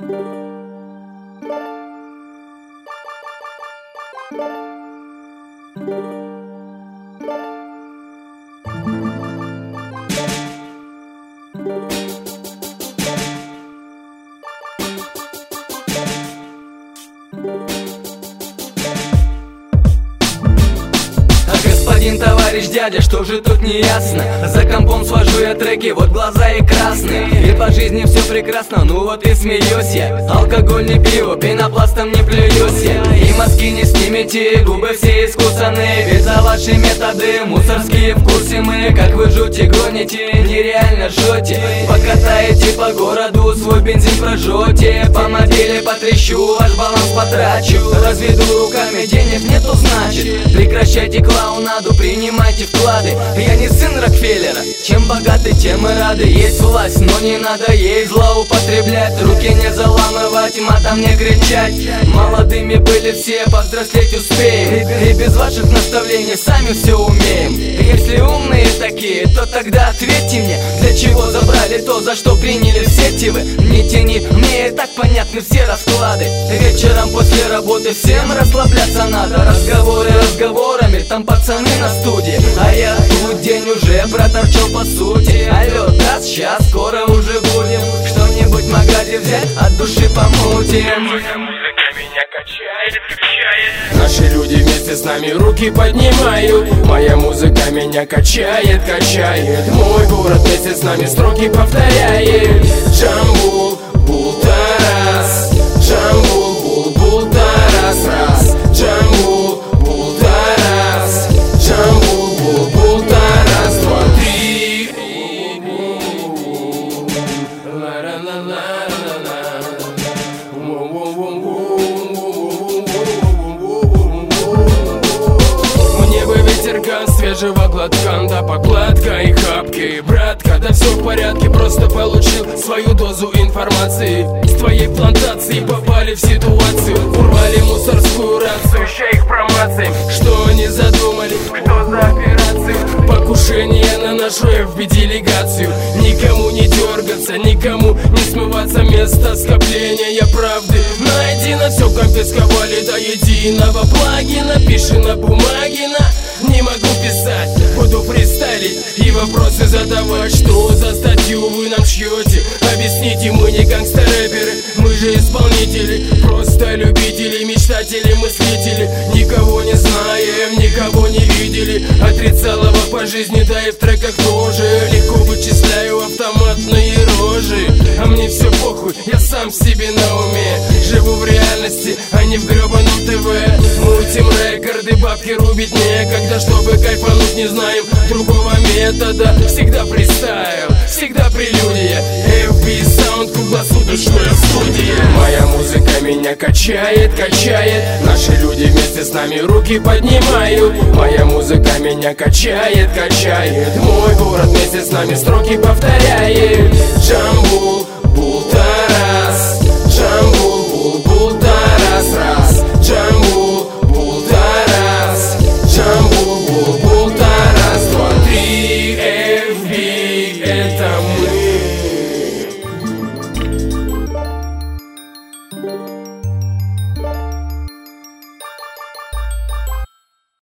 Господин товарищ дядя, что же тут не ясно? За компом свожу я треки, вот глаза и красные. И по жизни все прекрасно, ну вот и смеюсь я. Алкоголь не пиво, пенопластом не плююсь я. И мозги не снимете, губы все искусанные. Ведь за ваши методы мусорские в курсе мы. Как вы жути гоните, нереально жжете. Покатаете по городу, свой бензин прожжете. По мобиле потрещу, ваш баланс потрачу. Разведу руками, денег нету значит. Прекращайте клоунаду, принимайте вклады. Я не сын Рокфеллера, чем богаты, тем и рады. Есть власть, но не надо ей злоупотреблять. Руки не заламывать, матом не кричать. Молодыми были все, повзрослеть успеем. И без ваших наставлений сами все умеем. Если умные такие, то тогда ответьте мне, для чего забрали то, за что приняли в сети вы. Не тяни, мне и так понятны все расклады. Вечером после работы всем расслабляться надо. Разговоры разговорами, там пацаны на студии, а я тут день уже проторчал по сути. Алло, да, сейчас скоро уже будем что-нибудь в магазе взять, от души помутим. Моя музыка меня качает, качает. Наши люди вместе с нами руки поднимают. Моя музыка меня качает, качает. Мой город вместе с нами строки повторяет. Джамбул, бул, тарас. Джамбул, бул, бул, тарас, раз. Джамбул, бул, тарас. Джамбул, бул, бул, тарас, два, три. Мне бы ветерка свежего глотка, да покладка и хапки. Братка, да все в порядке, просто получил свою дозу информации. С твоей плантации попали в ситуацию, урвали мусорскую рацию, ща их промацаем. Что они задумали, что за операцию? Покушение на нашу FB-делегацию. Никому не дергаться, никому не смываться, место скопления правды найдено. Все конфисковали до единого плагина. Пиши на бумаге, не могу писать, буду фристайлить и вопросы задавать. Что за статью вы нам шьете? Объясните, мы не гангстер-рэперы, мы же исполнители, просто любители, мечтатели, мыслители. Никого не знаем, никого не видели, отрицалово по жизни, да и в треках тоже. Легко вычисляю автоматные рожи, а мне все похуй, я сам себе на уме. Живу в реальности, а не в гребаном ТВ. Мутим рекорды, бабки рубить некогда. Чтобы кайфануть, не знаем другого метода. Всегда фристайл, всегда прелюдия. FB Sound, круглосуточная студия. Моя музыка меня качает, качает. Наши люди вместе с нами руки поднимают. Моя музыка меня качает, качает. Мой город вместе с нами строки повторяет. Джамбу,